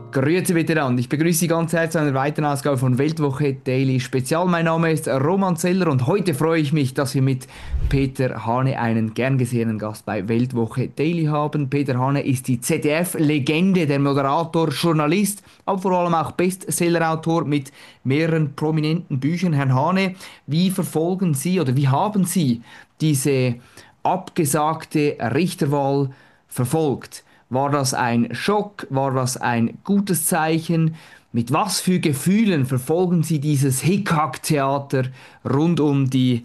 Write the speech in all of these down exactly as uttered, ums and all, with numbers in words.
Grüezi miteinander. Ich begrüße Sie ganz herzlich zu einer weiteren Ausgabe von Weltwoche Daily Spezial. Mein Name ist Roman Zeller und heute freue ich mich, dass wir mit Peter Hane einen gern gesehenen Gast bei Weltwoche Daily haben. Peter Hane ist die Z D F-Legende, der Moderator, Journalist, aber vor allem auch Bestsellerautor mit mehreren prominenten Büchern. Herr Hane, wie verfolgen Sie oder wie haben Sie diese abgesagte Richterwahl verfolgt? War das ein Schock? War das ein gutes Zeichen? Mit was für Gefühlen verfolgen Sie dieses Hickhack-Theater rund um die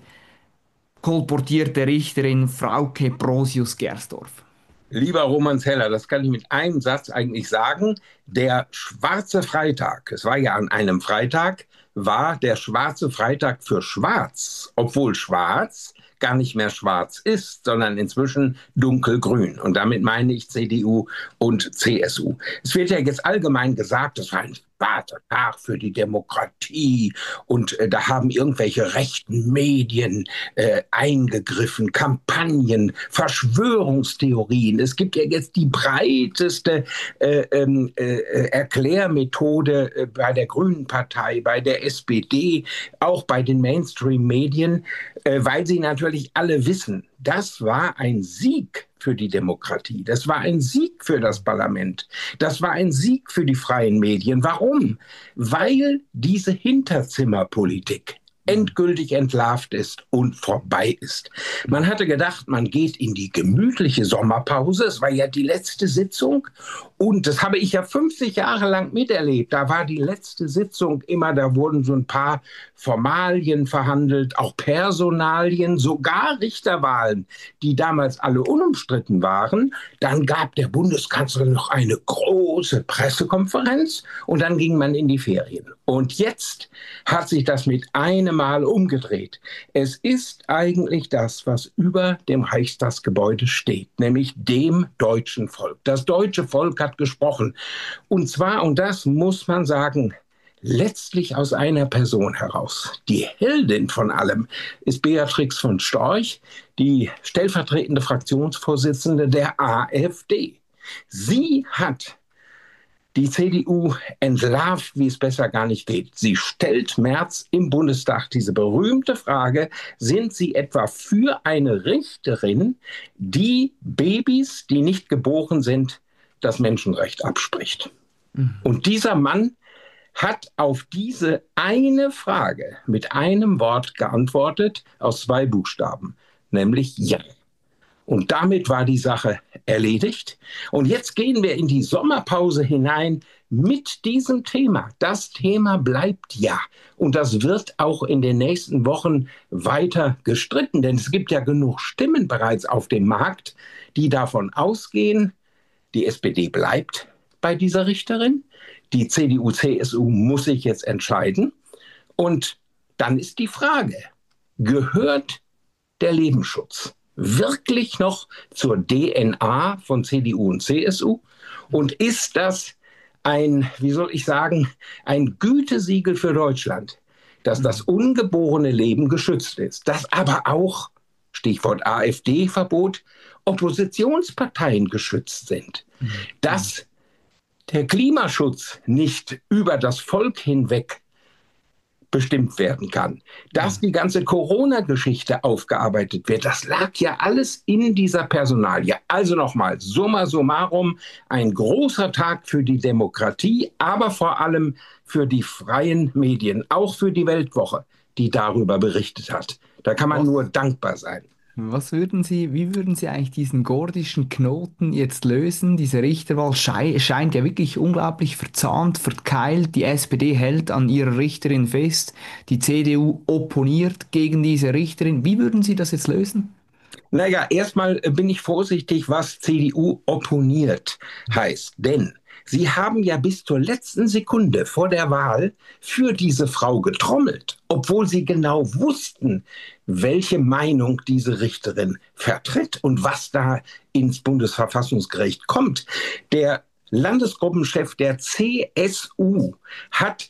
kolportierte Richterin Frauke Brosius-Gersdorf? Lieber Roman Zeller, das kann ich mit einem Satz eigentlich sagen. Der schwarze Freitag, es war ja an einem Freitag, war der schwarze Freitag für schwarz, obwohl schwarz gar nicht mehr schwarz ist, sondern inzwischen dunkelgrün. Und damit meine ich C D U und C S U. Es wird ja jetzt allgemein gesagt, das war ein schwarzer Tag für die Demokratie und äh, da haben irgendwelche rechten Medien äh, eingegriffen, Kampagnen, Verschwörungstheorien. Es gibt ja jetzt die breiteste äh, äh, Erklärmethode äh, bei der Grünen Partei, bei der S P D, auch bei den Mainstream-Medien, äh, weil sie natürlich alle wissen, das war ein Sieg für die Demokratie. Das war ein Sieg für das Parlament. Das war ein Sieg für die freien Medien. Warum? Weil diese Hinterzimmerpolitik endgültig entlarvt ist und vorbei ist. Man hatte gedacht, man geht in die gemütliche Sommerpause. Es war ja die letzte Sitzung und das habe ich ja fünfzig Jahre lang miterlebt. Da war die letzte Sitzung immer, da wurden so ein paar Formalien verhandelt, auch Personalien, sogar Richterwahlen, die damals alle unumstritten waren. Dann gab der Bundeskanzler noch eine große Pressekonferenz und dann ging man in die Ferien. Und jetzt hat sich das mit einem Mal umgedreht. Es ist eigentlich das, was über dem Reichstagsgebäude steht, nämlich dem deutschen Volk. Das deutsche Volk hat gesprochen. Und zwar, und das muss man sagen, letztlich aus einer Person heraus. Die Heldin von allem ist Beatrix von Storch, die stellvertretende Fraktionsvorsitzende der AfD. Sie hat die C D U entlarvt, wie es besser gar nicht geht. Sie stellt Merz im Bundestag diese berühmte Frage, sind Sie etwa für eine Richterin, die Babys, die nicht geboren sind, das Menschenrecht abspricht? Mhm. Und dieser Mann hat auf diese eine Frage mit einem Wort geantwortet, aus zwei Buchstaben, nämlich Ja. Und damit war die Sache erledigt. Und jetzt gehen wir in die Sommerpause hinein mit diesem Thema. Das Thema bleibt ja. Und das wird auch in den nächsten Wochen weiter gestritten. Denn es gibt ja genug Stimmen bereits auf dem Markt, die davon ausgehen, die S P D bleibt bei dieser Richterin. Die C D U, C S U muss sich jetzt entscheiden. Und dann ist die Frage, gehört der Lebensschutz wirklich noch zur D N A von C D U und C S U? Und ist das ein, wie soll ich sagen, ein Gütesiegel für Deutschland, dass das ungeborene Leben geschützt ist, dass aber auch, Stichwort AfD-Verbot, Oppositionsparteien geschützt sind, dass der Klimaschutz nicht über das Volk hinweg bestimmt werden kann, dass die ganze Corona-Geschichte aufgearbeitet wird. Das lag ja alles in dieser Personalie. Also nochmal, summa summarum, ein großer Tag für die Demokratie, aber vor allem für die freien Medien, auch für die Weltwoche, die darüber berichtet hat. Da kann man nur dankbar sein. Was würden Sie, wie würden Sie eigentlich diesen gordischen Knoten jetzt lösen? Diese Richterwahl schei scheint ja wirklich unglaublich verzahnt, verkeilt. Die S P D hält an ihrer Richterin fest. Die C D U opponiert gegen diese Richterin. Wie würden Sie das jetzt lösen? Naja, erstmal bin ich vorsichtig, was C D U opponiert heißt. Denn Sie haben ja bis zur letzten Sekunde vor der Wahl für diese Frau getrommelt, obwohl Sie genau wussten, welche Meinung diese Richterin vertritt und was da ins Bundesverfassungsgericht kommt. Der Landesgruppenchef der C S U hat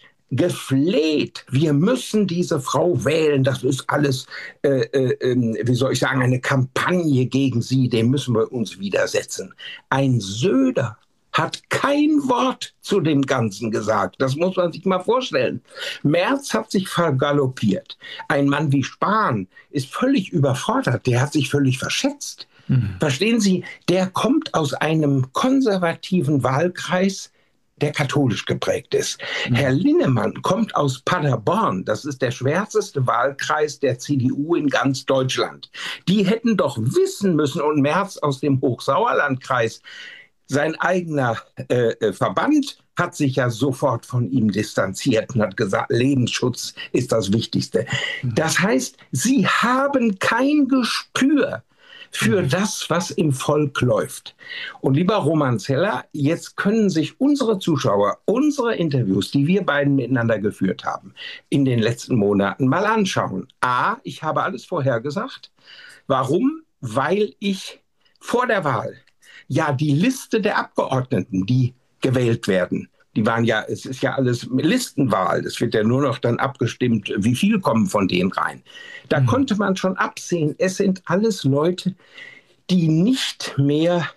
gefleht, wir müssen diese Frau wählen, das ist alles, äh, äh, wie soll ich sagen, eine Kampagne gegen sie, dem müssen wir uns widersetzen. Ein Söder hat kein Wort zu dem Ganzen gesagt. Das muss man sich mal vorstellen. Merz hat sich vergaloppiert. Ein Mann wie Spahn ist völlig überfordert. Der hat sich völlig verschätzt. Mhm. Verstehen Sie, der kommt aus einem konservativen Wahlkreis, der katholisch geprägt ist. Mhm. Herr Linnemann kommt aus Paderborn. Das ist der schwärzeste Wahlkreis der C D U in ganz Deutschland. Die hätten doch wissen müssen, und Merz aus dem Hochsauerlandkreis, sein eigener äh, Verband hat sich ja sofort von ihm distanziert und hat gesagt, Lebensschutz ist das Wichtigste. Mhm. Das heißt, sie haben kein Gespür für das, was im Volk läuft. Und lieber Roman Zeller, jetzt können sich unsere Zuschauer, unsere Interviews, die wir beiden miteinander geführt haben, in den letzten Monaten mal anschauen. A, ich habe alles vorhergesagt. Warum? Weil ich vor der Wahl ja die Liste der Abgeordneten, die gewählt werden, die waren ja, es ist ja alles Listenwahl. Es wird ja nur noch dann abgestimmt, wie viel kommen von denen rein. Da mhm. konnte man schon absehen, es sind alles Leute, die nicht mehr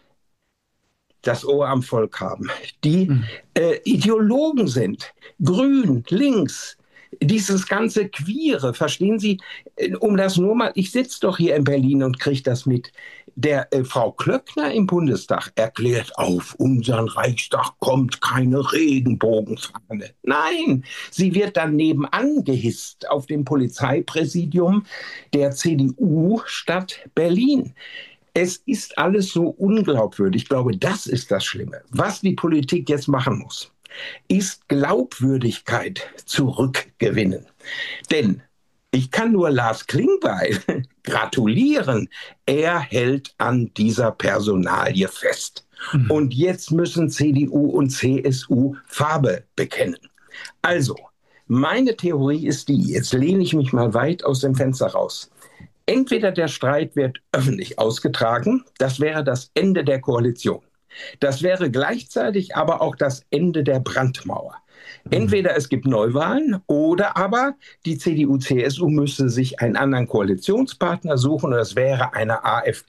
das Ohr am Volk haben, die mhm. äh, Ideologen sind, grün, links, dieses ganze Queere, verstehen Sie, um das nur mal, ich sitze doch hier in Berlin und kriege das mit. Der äh, Frau Klöckner im Bundestag erklärt, auf unseren Reichstag kommt keine Regenbogenfahne. Nein, sie wird dann nebenan gehisst auf dem Polizeipräsidium der C D U-Stadt Berlin. Es ist alles so unglaubwürdig. Ich glaube, das ist das Schlimme. Was die Politik jetzt machen muss, ist Glaubwürdigkeit zurückgewinnen. Denn ich kann nur Lars Klingbeil gratulieren. Er hält an dieser Personalie fest. Mhm. Und jetzt müssen C D U und C S U Farbe bekennen. Also, meine Theorie ist die, jetzt lehne ich mich mal weit aus dem Fenster raus. Entweder der Streit wird öffentlich ausgetragen, das wäre das Ende der Koalition. Das wäre gleichzeitig aber auch das Ende der Brandmauer. Entweder es gibt Neuwahlen oder aber die C D U C S U müsste sich einen anderen Koalitionspartner suchen und das wäre eine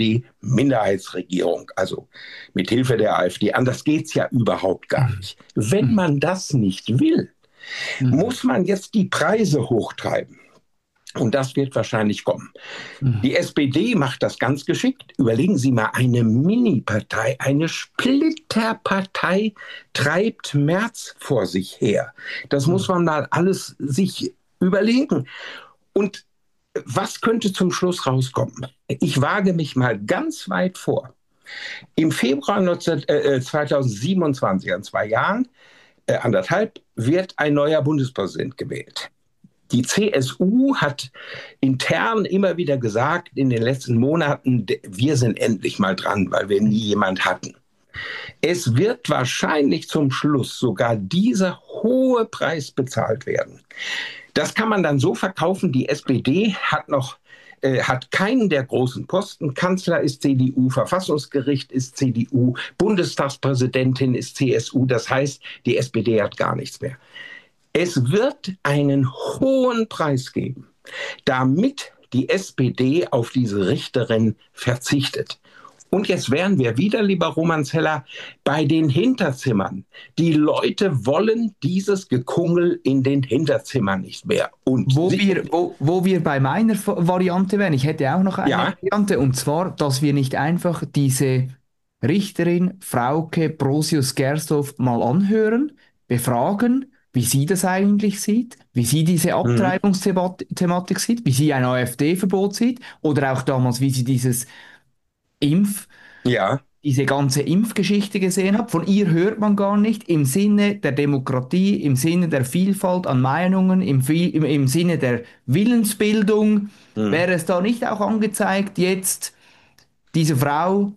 AfD-Minderheitsregierung, also mit Hilfe der AfD. Anders geht es ja überhaupt gar nicht. Wenn man das nicht will, muss man jetzt die Preise hochtreiben. Und das wird wahrscheinlich kommen. Mhm. Die S P D macht das ganz geschickt. Überlegen Sie mal, eine Mini-Partei, eine Splitterpartei treibt Merz vor sich her. Das mhm. muss man mal alles sich überlegen. Und was könnte zum Schluss rauskommen? Ich wage mich mal ganz weit vor. Im Februar zweitausendsiebenundzwanzig, an zwei Jahren, äh, anderthalb, wird ein neuer Bundespräsident gewählt. Die C S U hat intern immer wieder gesagt in den letzten Monaten, wir sind endlich mal dran, weil wir nie jemand hatten. Es wird wahrscheinlich zum Schluss sogar dieser hohe Preis bezahlt werden. Das kann man dann so verkaufen, die S P D hat noch äh, hat keinen der großen Posten. Kanzler ist C D U, Verfassungsgericht ist C D U, Bundestagspräsidentin ist C S U. Das heißt, die S P D hat gar nichts mehr. Es wird einen hohen Preis geben, damit die S P D auf diese Richterin verzichtet. Und jetzt wären wir wieder, lieber Roman Zeller, bei den Hinterzimmern. Die Leute wollen dieses Gekungel in den Hinterzimmern nicht mehr. Und wo, wir, wo, wo wir bei meiner Variante wären, ich hätte auch noch eine ja. Variante, und zwar, dass wir nicht einfach diese Richterin Frauke Brosius-Gersdorf mal anhören, befragen, wie sie das eigentlich sieht, wie sie diese Abtreibungsthematik sieht, wie sie ein AfD-Verbot sieht oder auch damals, wie sie dieses Impf, ja. diese ganze Impfgeschichte gesehen hat. Von ihr hört man gar nicht im Sinne der Demokratie, im Sinne der Vielfalt an Meinungen, im, im, im Sinne der Willensbildung. Mhm. Wäre es da nicht auch angezeigt, jetzt diese Frau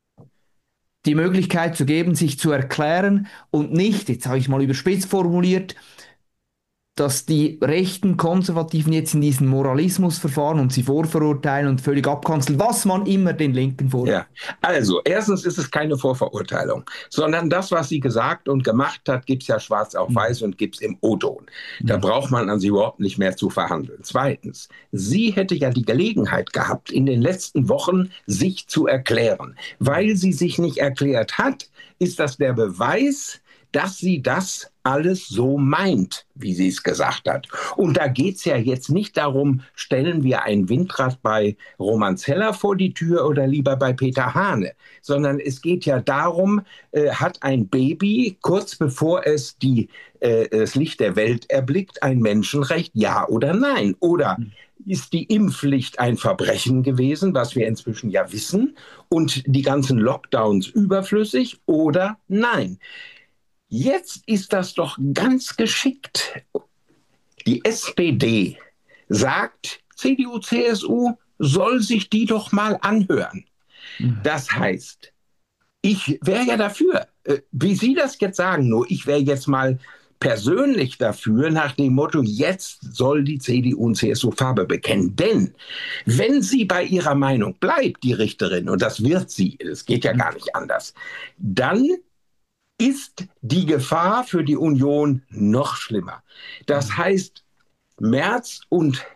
die Möglichkeit zu geben, sich zu erklären und nicht, jetzt habe ich mal überspitzt formuliert, dass die rechten Konservativen jetzt in diesen Moralismus verfahren und sie vorverurteilen und völlig abkanzeln, was man immer den Linken vorwirft? Ja, also erstens ist es keine Vorverurteilung, sondern das, was sie gesagt und gemacht hat, gibt es ja schwarz auf weiß mhm. und gibt es im O-Ton. Da mhm. braucht man an sie überhaupt nicht mehr zu verhandeln. Zweitens, sie hätte ja die Gelegenheit gehabt, in den letzten Wochen sich zu erklären. Weil sie sich nicht erklärt hat, ist das der Beweis, dass sie das alles so meint, wie sie es gesagt hat. Und da geht es ja jetzt nicht darum, stellen wir ein Windrad bei Roman Zeller vor die Tür oder lieber bei Peter Hane, sondern es geht ja darum, äh, hat ein Baby kurz bevor es die, äh, das Licht der Welt erblickt, ein Menschenrecht, ja oder nein? Oder ist die Impfpflicht ein Verbrechen gewesen, was wir inzwischen ja wissen, und die ganzen Lockdowns überflüssig oder nein? Jetzt ist das doch ganz geschickt. Die S P D sagt, C D U, C S U soll sich die doch mal anhören. Das heißt, ich wäre ja dafür, wie Sie das jetzt sagen, nur ich wäre jetzt mal persönlich dafür, nach dem Motto, jetzt soll die C D U und C S U Farbe bekennen. Denn wenn sie bei ihrer Meinung bleibt, die Richterin, und das wird sie, es geht ja gar nicht anders, dann ist die Gefahr für die Union noch schlimmer. Das heißt, Merz und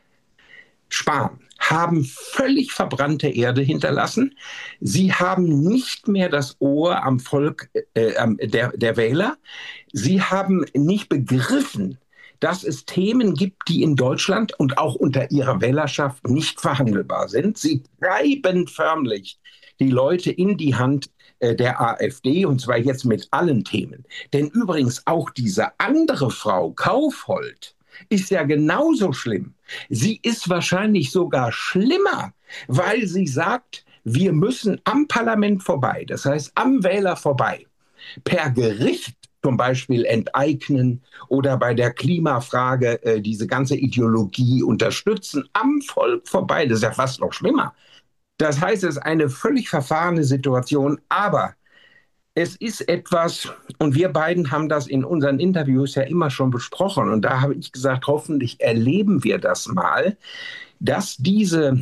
Spahn haben völlig verbrannte Erde hinterlassen. Sie haben nicht mehr das Ohr am Volk äh, der, der Wähler. Sie haben nicht begriffen, dass es Themen gibt, die in Deutschland und auch unter ihrer Wählerschaft nicht verhandelbar sind. Sie treiben förmlich die Leute in die Hand der AfD, und zwar jetzt mit allen Themen. Denn übrigens auch diese andere Frau, Kaufhold, ist ja genauso schlimm. Sie ist wahrscheinlich sogar schlimmer, weil sie sagt, wir müssen am Parlament vorbei, das heißt am Wähler vorbei, per Gericht zum Beispiel enteignen oder bei der Klimafrage äh, diese ganze Ideologie unterstützen, am Volk vorbei. Das ist ja fast noch schlimmer. Das heißt, es ist eine völlig verfahrene Situation, aber es ist etwas, und wir beiden haben das in unseren Interviews ja immer schon besprochen, und da habe ich gesagt, hoffentlich erleben wir das mal, dass diese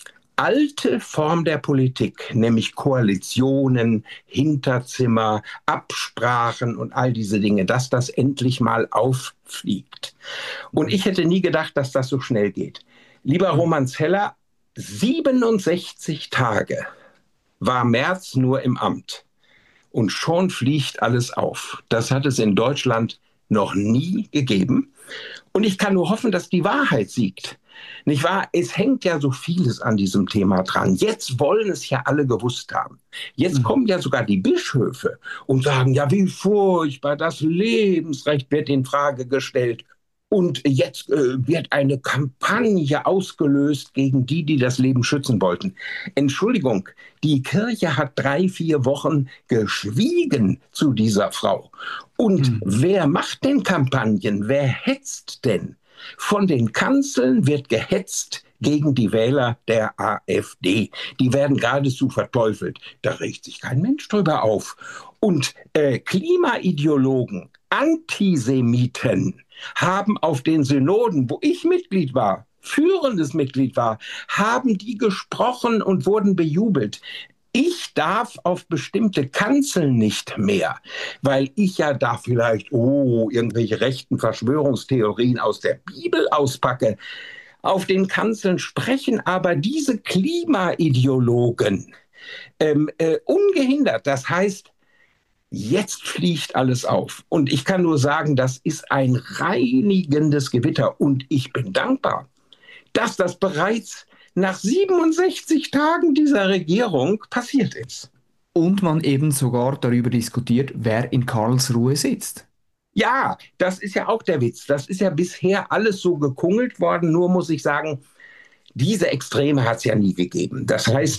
alte Form der Politik, nämlich Koalitionen, Hinterzimmer, Absprachen und all diese Dinge, dass das endlich mal auffliegt. Und ich hätte nie gedacht, dass das so schnell geht. Lieber Roman Zeller, siebenundsechzig Tage war Merz nur im Amt und schon fliegt alles auf. Das hat es in Deutschland noch nie gegeben. Und ich kann nur hoffen, dass die Wahrheit siegt. Nicht wahr? Es hängt ja so vieles an diesem Thema dran. Jetzt wollen es ja alle gewusst haben. Jetzt mhm. kommen ja sogar die Bischöfe und sagen, ja, wie furchtbar, das Lebensrecht wird in Frage gestellt. Und jetzt äh, wird eine Kampagne ausgelöst gegen die, die das Leben schützen wollten. Entschuldigung, die Kirche hat drei, vier Wochen geschwiegen zu dieser Frau. Und mhm. wer macht denn Kampagnen? Wer hetzt denn? Von den Kanzeln wird gehetzt gegen die Wähler der AfD. Die werden geradezu verteufelt. Da regt sich kein Mensch drüber auf. Und äh, Klimaideologen, Antisemiten haben auf den Synoden, wo ich Mitglied war, führendes Mitglied war, haben die gesprochen und wurden bejubelt. Ich darf auf bestimmte Kanzeln nicht mehr, weil ich ja da vielleicht, oh, irgendwelche rechten Verschwörungstheorien aus der Bibel auspacke. Auf den Kanzeln sprechen aber diese Klimaideologen ähm, äh, ungehindert. Das heißt, jetzt fliegt alles auf. Und ich kann nur sagen, das ist ein reinigendes Gewitter. Und ich bin dankbar, dass das bereits nach siebenundsechzig Tagen dieser Regierung passiert ist. Und man eben sogar darüber diskutiert, wer in Karlsruhe sitzt. Ja, das ist ja auch der Witz. Das ist ja bisher alles so gekungelt worden. Nur muss ich sagen, diese Extreme hat es ja nie gegeben. Das heißt,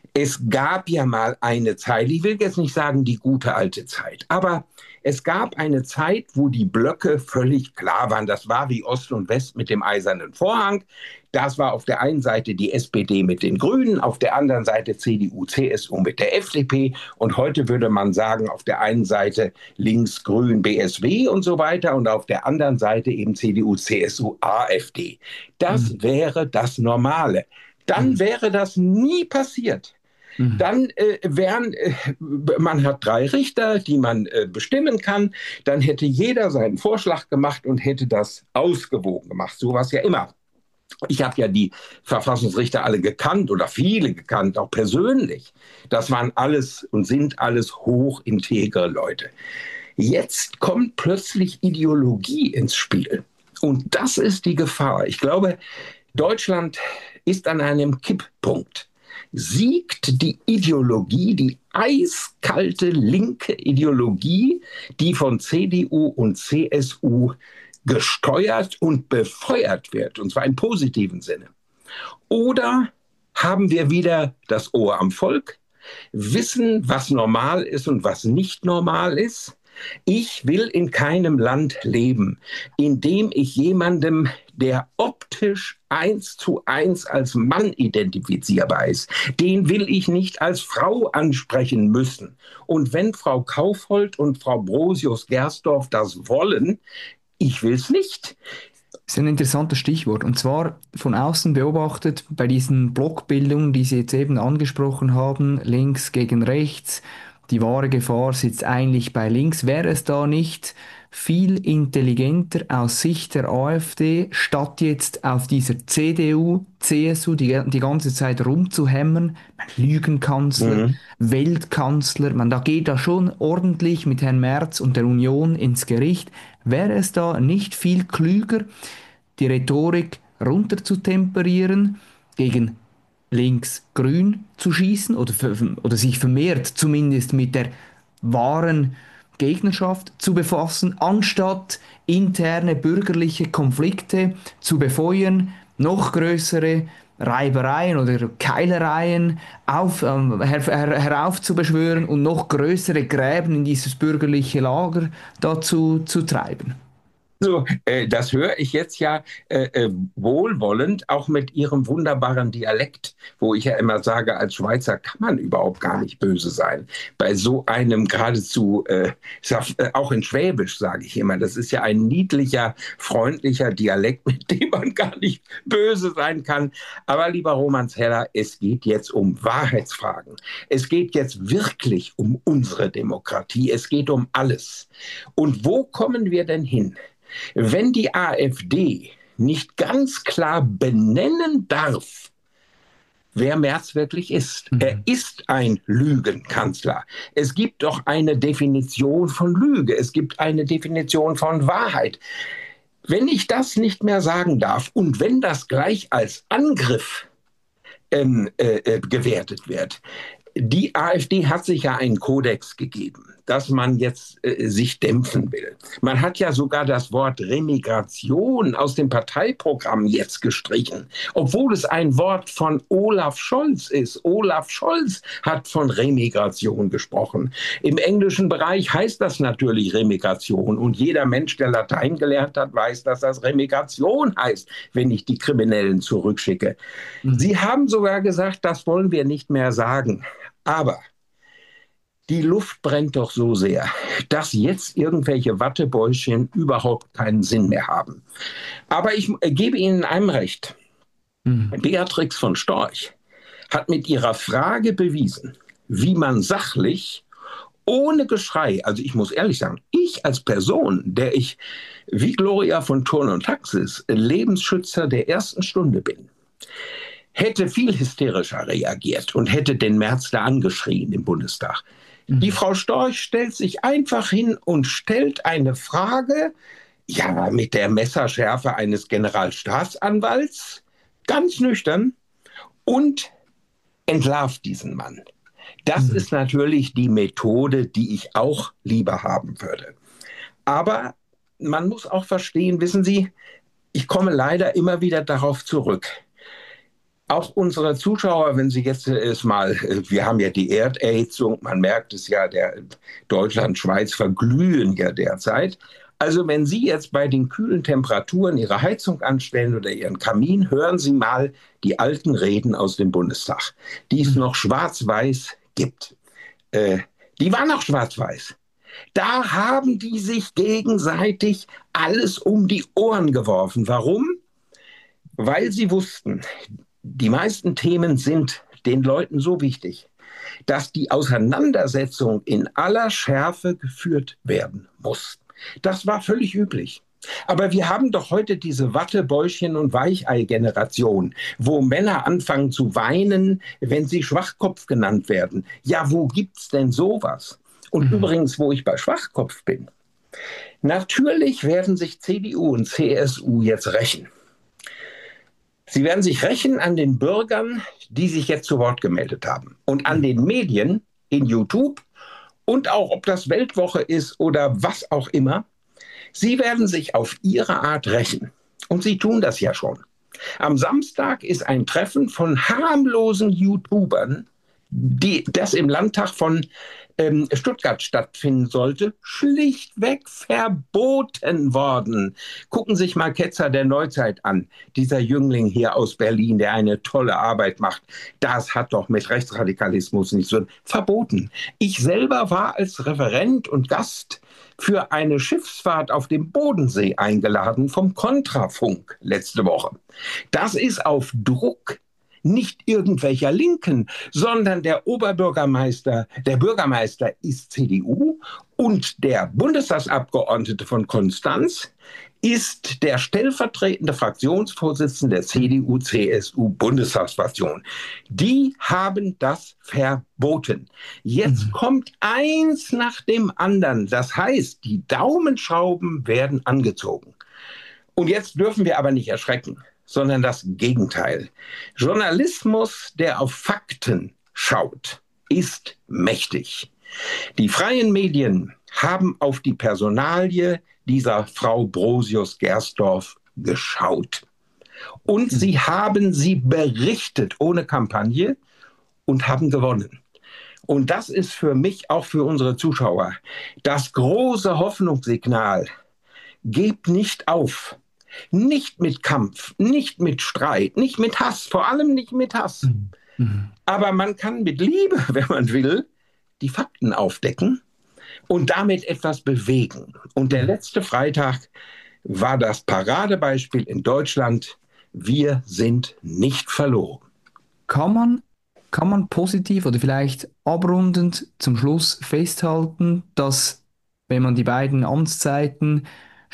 Es gab ja mal eine Zeit, ich will jetzt nicht sagen die gute alte Zeit, aber es gab eine Zeit, wo die Blöcke völlig klar waren. Das war wie Ost und West mit dem Eisernen Vorhang. Das war auf der einen Seite die S P D mit den Grünen, auf der anderen Seite C D U, C S U mit der F D P. Und heute würde man sagen, auf der einen Seite links, Grün, B S W und so weiter und auf der anderen Seite eben C D U, C S U, AfD. Das mhm. wäre das Normale. Dann mhm. wäre das nie passiert. Dann äh, wären, äh, man hat drei Richter, die man äh, bestimmen kann, dann hätte jeder seinen Vorschlag gemacht und hätte das ausgewogen gemacht. So war es ja immer. Ich habe ja die Verfassungsrichter alle gekannt oder viele gekannt, auch persönlich. Das waren alles und sind alles hochintegre Leute. Jetzt kommt plötzlich Ideologie ins Spiel. Und das ist die Gefahr. Ich glaube, Deutschland ist an einem Kipppunkt. Siegt die Ideologie, die eiskalte linke Ideologie, die von C D U und C S U gesteuert und befeuert wird, und zwar im positiven Sinne? Oder haben wir wieder das Ohr am Volk, wissen, was normal ist und was nicht normal ist? Ich will in keinem Land leben, in dem ich jemandem, der optisch eins zu eins als Mann identifizierbar ist, den will ich nicht als Frau ansprechen müssen. Und wenn Frau Kaufhold und Frau Brosius-Gersdorf das wollen, ich will es nicht. Das ist ein interessantes Stichwort. Und zwar von außen beobachtet bei diesen Blockbildungen, die Sie jetzt eben angesprochen haben, links gegen rechts. Die wahre Gefahr sitzt eigentlich bei links. Wäre es da nicht viel intelligenter aus Sicht der AfD, statt jetzt auf dieser C D U, C S U die, die ganze Zeit rumzuhämmern? Lügenkanzler, mhm. Weltkanzler, man, da geht da schon ordentlich mit Herrn Merz und der Union ins Gericht. Wäre es da nicht viel klüger, die Rhetorik runterzutemperieren, gegen links-grün zu schießen oder, oder sich vermehrt zumindest mit der wahren Gegnerschaft zu befassen, anstatt interne bürgerliche Konflikte zu befeuern, noch größere Reibereien oder Keilereien auf, ähm, her, her, heraufzubeschwören und noch größere Gräben in dieses bürgerliche Lager dazu zu treiben? So, äh, das höre ich jetzt ja äh, äh, wohlwollend, auch mit Ihrem wunderbaren Dialekt, wo ich ja immer sage, als Schweizer kann man überhaupt gar nicht böse sein. Bei so einem geradezu, äh, auch in Schwäbisch sage ich immer, das ist ja ein niedlicher, freundlicher Dialekt, mit dem man gar nicht böse sein kann. Aber lieber Roman Zeller, es geht jetzt um Wahrheitsfragen. Es geht jetzt wirklich um unsere Demokratie. Es geht um alles. Und wo kommen wir denn hin? Wenn die AfD nicht ganz klar benennen darf, wer Merz wirklich ist. Mhm. Er ist ein Lügenkanzler. Es gibt doch eine Definition von Lüge. Es gibt eine Definition von Wahrheit. Wenn ich das nicht mehr sagen darf und wenn das gleich als Angriff ähm, äh, gewertet wird, die AfD hat sich ja einen Kodex gegeben, dass man jetzt äh, sich dämpfen will. Man hat ja sogar das Wort Remigration aus dem Parteiprogramm jetzt gestrichen, obwohl es ein Wort von Olaf Scholz ist. Olaf Scholz hat von Remigration gesprochen. Im englischen Bereich heißt das natürlich Remigration und jeder Mensch, der Latein gelernt hat, weiß, dass das Remigration heißt, wenn ich die Kriminellen zurückschicke. Mhm. Sie haben sogar gesagt, das wollen wir nicht mehr sagen. Aber die Luft brennt doch so sehr, dass jetzt irgendwelche Wattebäuschen überhaupt keinen Sinn mehr haben. Aber ich gebe Ihnen einem recht. Mhm. Beatrix von Storch hat mit ihrer Frage bewiesen, wie man sachlich, ohne Geschrei, also ich muss ehrlich sagen, ich als Person, der ich wie Gloria von Thurn und Taxis Lebensschützer der ersten Stunde bin, hätte viel hysterischer reagiert und hätte den Merz da angeschrien im Bundestag. Mhm. Die Frau Storch stellt sich einfach hin und stellt eine Frage, ja, mit der Messerschärfe eines Generalstaatsanwalts, ganz nüchtern, und entlarvt diesen Mann. Das mhm. ist natürlich die Methode, die ich auch lieber haben würde. Aber man muss auch verstehen, wissen Sie, ich komme leider immer wieder darauf zurück. Auch unsere Zuschauer, wenn Sie jetzt es mal, wir haben ja die Erderhitzung, man merkt es ja, der Deutschland, Schweiz verglühen ja derzeit. Also wenn Sie jetzt bei den kühlen Temperaturen Ihre Heizung anstellen oder Ihren Kamin, hören Sie mal die alten Reden aus dem Bundestag, die es noch schwarz-weiß gibt. Äh, die waren noch schwarz-weiß. Da haben die sich gegenseitig alles um die Ohren geworfen. Warum? Weil sie wussten, die meisten Themen sind den Leuten so wichtig, dass die Auseinandersetzung in aller Schärfe geführt werden muss. Das war völlig üblich. Aber wir haben doch heute diese Wattebäuschen- und Weichei-Generation, wo Männer anfangen zu weinen, wenn sie Schwachkopf genannt werden. Ja, wo gibt's denn sowas? Und mhm. übrigens, wo ich bei Schwachkopf bin, natürlich werden sich C D U und C S U jetzt rächen. Sie werden sich rächen an den Bürgern, die sich jetzt zu Wort gemeldet haben. Und an den Medien in YouTube und auch, ob das Weltwoche ist oder was auch immer. Sie werden sich auf ihre Art rächen. Und sie tun das ja schon. Am Samstag ist ein Treffen von harmlosen YouTubern, die das im Landtag von ähm, Stuttgart stattfinden sollte, schlichtweg verboten worden. Gucken Sie sich mal Ketzer der Neuzeit an. Dieser Jüngling hier aus Berlin, der eine tolle Arbeit macht. Das hat doch mit Rechtsradikalismus nicht so verboten. Ich selber war als Referent und Gast für eine Schiffsfahrt auf dem Bodensee eingeladen vom Kontrafunk letzte Woche. Das ist auf Druck nicht irgendwelcher Linken, sondern der Oberbürgermeister, der Bürgermeister ist C D U und der Bundestagsabgeordnete von Konstanz ist der stellvertretende Fraktionsvorsitzende der C D U C S U Bundestagsfraktion. Die haben das verboten. Jetzt mhm. kommt eins nach dem anderen. Das heißt, die Daumenschrauben werden angezogen. Und jetzt dürfen wir aber nicht erschrecken, sondern das Gegenteil. Journalismus, der auf Fakten schaut, ist mächtig. Die freien Medien haben auf die Personalie dieser Frau Brosius-Gersdorf geschaut. Und sie haben sie berichtet ohne Kampagne und haben gewonnen. Und das ist für mich, auch für unsere Zuschauer, das große Hoffnungssignal. Gebt nicht auf. Nicht mit Kampf, nicht mit Streit, nicht mit Hass, vor allem nicht mit Hass. Mhm. Aber man kann mit Liebe, wenn man will, die Fakten aufdecken und damit etwas bewegen. Und der letzte Freitag war das Paradebeispiel in Deutschland. Wir sind nicht verloren. Kann man, kann man positiv oder vielleicht abrundend zum Schluss festhalten, dass, wenn man die beiden Amtszeiten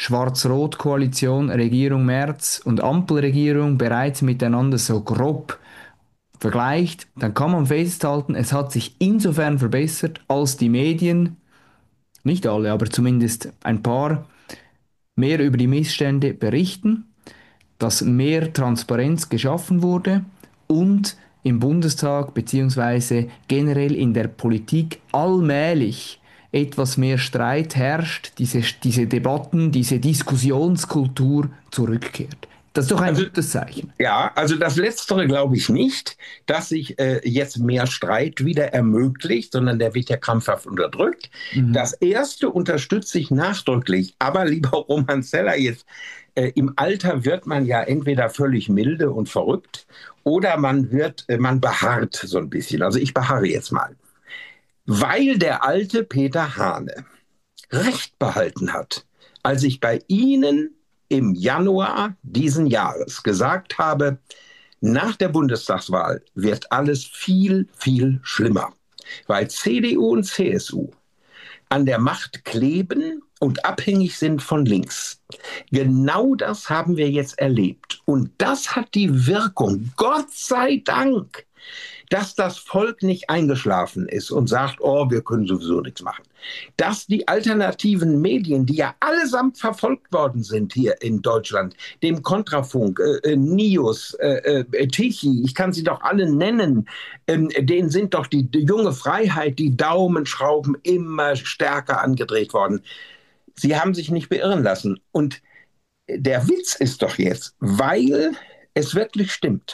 Schwarz-Rot-Koalition, Regierung Merz und Ampelregierung bereits miteinander so grob vergleicht, dann kann man festhalten, es hat sich insofern verbessert, als die Medien, nicht alle, aber zumindest ein paar, mehr über die Missstände berichten, dass mehr Transparenz geschaffen wurde und im Bundestag bzw. generell in der Politik allmählich etwas mehr Streit herrscht, diese, diese Debatten, diese Diskussionskultur zurückkehrt. Das ist doch ein also, gutes Zeichen. Ja, also das Letztere glaube ich nicht, dass sich äh, jetzt mehr Streit wieder ermöglicht, sondern der wird ja krampfhaft unterdrückt. Mhm. Das Erste unterstütze ich nachdrücklich. Aber lieber Roman Zeller, jetzt äh, im Alter wird man ja entweder völlig milde und verrückt oder man wird, äh, man beharrt so ein bisschen. Also ich beharre jetzt mal. Weil der alte Peter Hane Recht behalten hat, als ich bei Ihnen im Januar diesen Jahres gesagt habe, nach der Bundestagswahl wird alles viel, viel schlimmer, weil C D U und C S U an der Macht kleben und abhängig sind von links. Genau das haben wir jetzt erlebt. Und das hat die Wirkung, Gott sei Dank, dass das Volk nicht eingeschlafen ist und sagt, oh, wir können sowieso nichts machen. Dass die alternativen Medien, die ja allesamt verfolgt worden sind hier in Deutschland, dem Kontrafunk, äh, Nius, äh, äh, Tichy, ich kann sie doch alle nennen, ähm, denen sind doch die, die junge Freiheit, die Daumenschrauben immer stärker angedreht worden. Sie haben sich nicht beirren lassen. Und der Witz ist doch jetzt, weil es wirklich stimmt,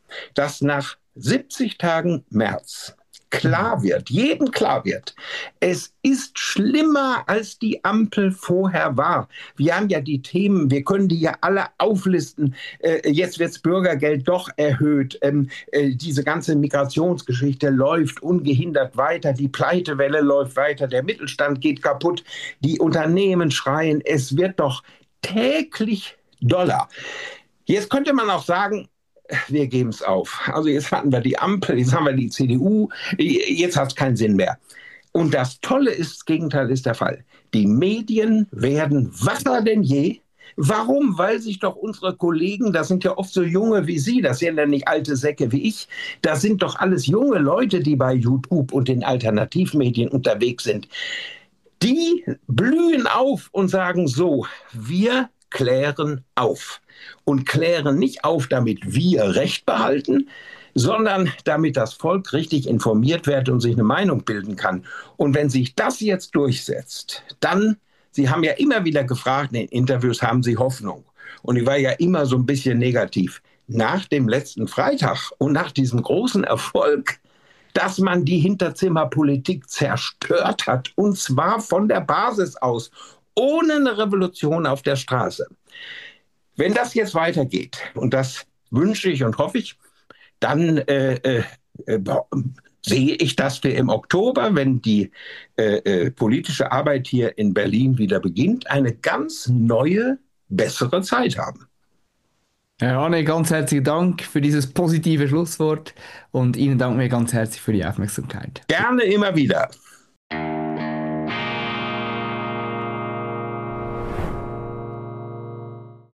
dass nach siebzig Tagen März klar wird, jedem klar wird, es ist schlimmer, als die Ampel vorher war. Wir haben ja die Themen, wir können die ja alle auflisten. Äh, jetzt wird das Bürgergeld doch erhöht. Ähm, äh, diese ganze Migrationsgeschichte läuft ungehindert weiter. Die Pleitewelle läuft weiter. Der Mittelstand geht kaputt. Die Unternehmen schreien, es wird doch täglich doller. Jetzt könnte man auch sagen, wir geben es auf. Also jetzt hatten wir die Ampel, jetzt haben wir die C D U, jetzt hat es keinen Sinn mehr. Und das Tolle ist, das Gegenteil ist der Fall. Die Medien werden wacher denn je. Warum? Weil sich doch unsere Kollegen, das sind ja oft so junge wie Sie, das sind ja nicht alte Säcke wie ich, das sind doch alles junge Leute, die bei YouTube und den Alternativmedien unterwegs sind. Die blühen auf und sagen so, wir klären auf. Und klären nicht auf, damit wir Recht behalten, sondern damit das Volk richtig informiert wird und sich eine Meinung bilden kann. Und wenn sich das jetzt durchsetzt, dann, Sie haben ja immer wieder gefragt, in den Interviews haben Sie Hoffnung. Und ich war ja immer so ein bisschen negativ. Nach dem letzten Freitag und nach diesem großen Erfolg, dass man die Hinterzimmerpolitik zerstört hat, und zwar von der Basis aus, ohne eine Revolution auf der Straße. Wenn das jetzt weitergeht, und das wünsche ich und hoffe ich, dann äh, äh, äh, sehe ich, dass wir im Oktober, wenn die äh, äh, politische Arbeit hier in Berlin wieder beginnt, eine ganz neue, bessere Zeit haben. Herr Hane, ganz herzlichen Dank für dieses positive Schlusswort und Ihnen danken wir ganz herzlich für die Aufmerksamkeit. Gerne immer wieder.